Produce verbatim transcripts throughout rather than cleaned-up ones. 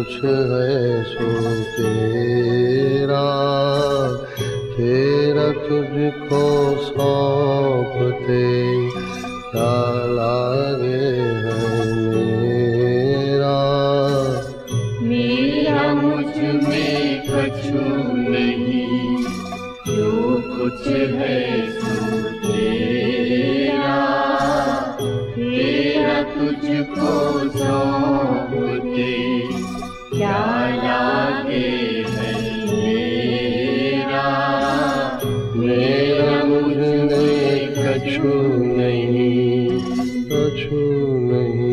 कुछ है सो तेरा, तेरा तुझको सौंपते क्या लागे है मेरा। मेरा मुझ में कछु नहीं, जो कुछ है सो तेरा, तेरा तुझको सौंपते क्या लागे है मेरा। मेरा मुझ में कछु नहीं, कछु नहीं।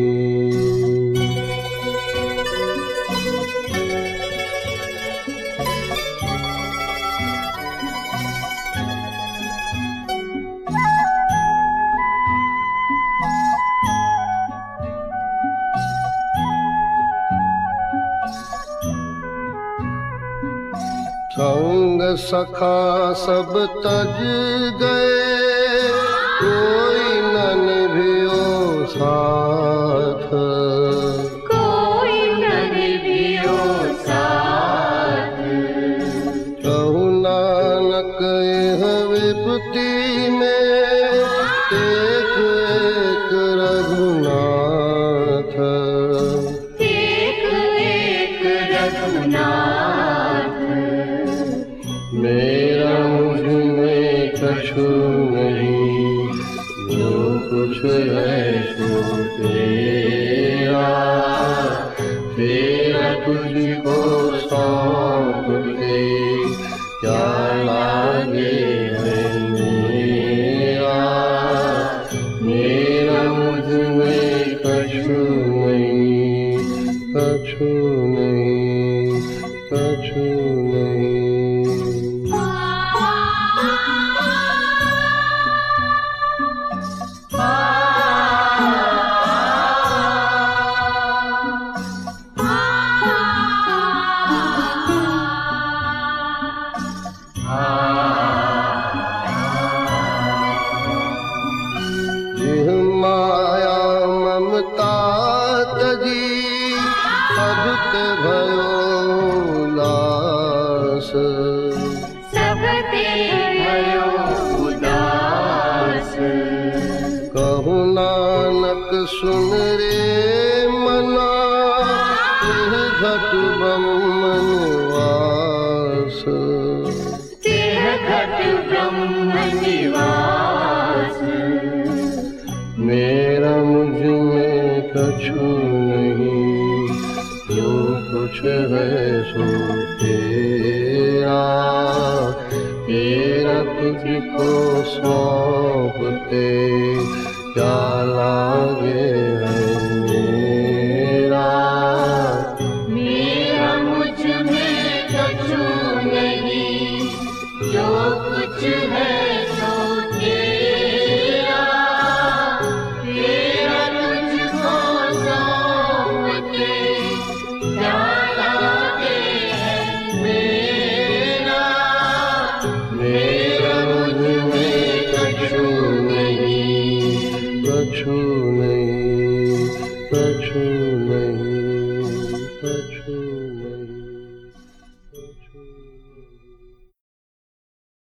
संग सखा सब तज गए, कोई न निभियो साथ, कोई न निभियो साथ। कहु नानक यह विपत्ति में एक एक रघुनाथ, एक एक रघुनाथ। मेरा मुझ में कछु नहीं, जो कुछ है सो तेरा, तेरा तुझको सौंपते क्या लागे है मेरा। मेरा मुझ में कछु नहीं, कछु नहीं, कछु नहीं। जिह माया ममता तजी, सबते भयो लास, सबते भयो उदास। कहु नानक सुन रे मना, तिह घट ब्रह्म निवास, तिह घट ब्रह्म निवास। मेरा मुझ में कछु नहीं, जो कुछ है सो तेरा, तेरा तुझको सौंपते क्या लागे है मेरा। मेरा मुझ में कछु नहीं, जो कुछ है सो तेरा, तेरा तुझको सौंपते क्या लागे है मेरा। मेरा मुझ में कछु नहीं, कछु नहीं।